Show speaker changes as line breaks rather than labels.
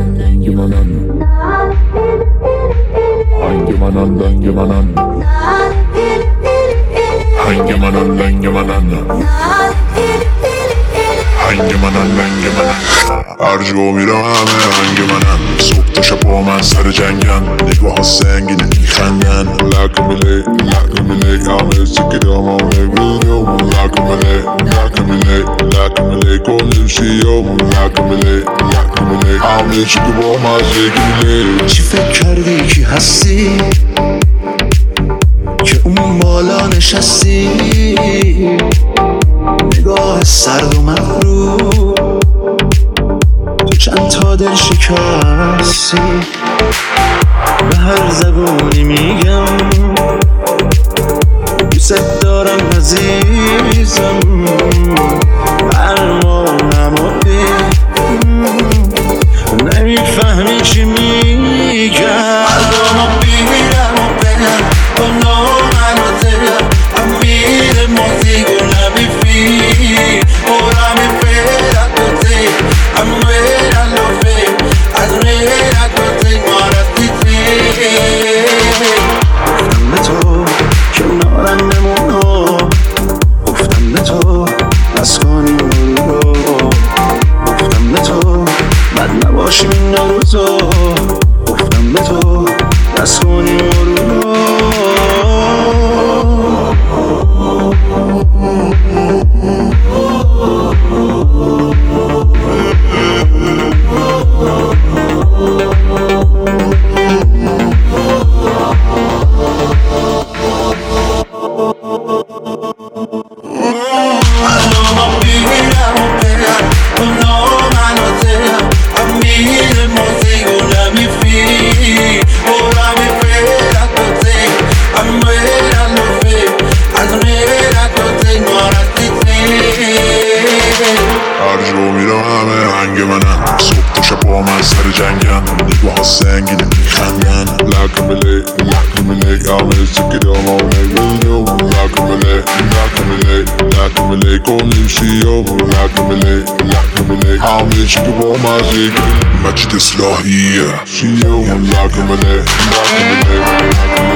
هر جا میرم همه هنگ منن. صبح تا شب با من سر جنگن، نگاه ها سنگینه میخندن. لکمله همه سکرام همه بودم. لکمله کنیم شیام. لکمله همه چی که با مزه گیله.
چی فکر کردی کی هستی که اون بالا نشستی؟ نگاه سرد و مغرور، تو چند تا دل شکستی. به هر زبونی میگم دوست دارم عزیزم، برمانم و نمیفهمی چی میگم. قلبمو بیرم و برم با نامن و دلم امیر موزیگو نمیفی ora mi pera tote amera lo fe azmera tote marati te گفتم به تو کنارم بمونو، گفتم به تو بس کنیم رو، گفتم به تو بد نباشیم این روزا، گفتم به تو بس کنیم رو.
صبح تا شب با من سر جنگن، نگاه ها سنگینه میخندن. لکمله همه سکرام همه بودم. لکمله کنیم شیام. لکمله همه چی که با مزه گیله. مجید اصلاحیه شیام. لکمله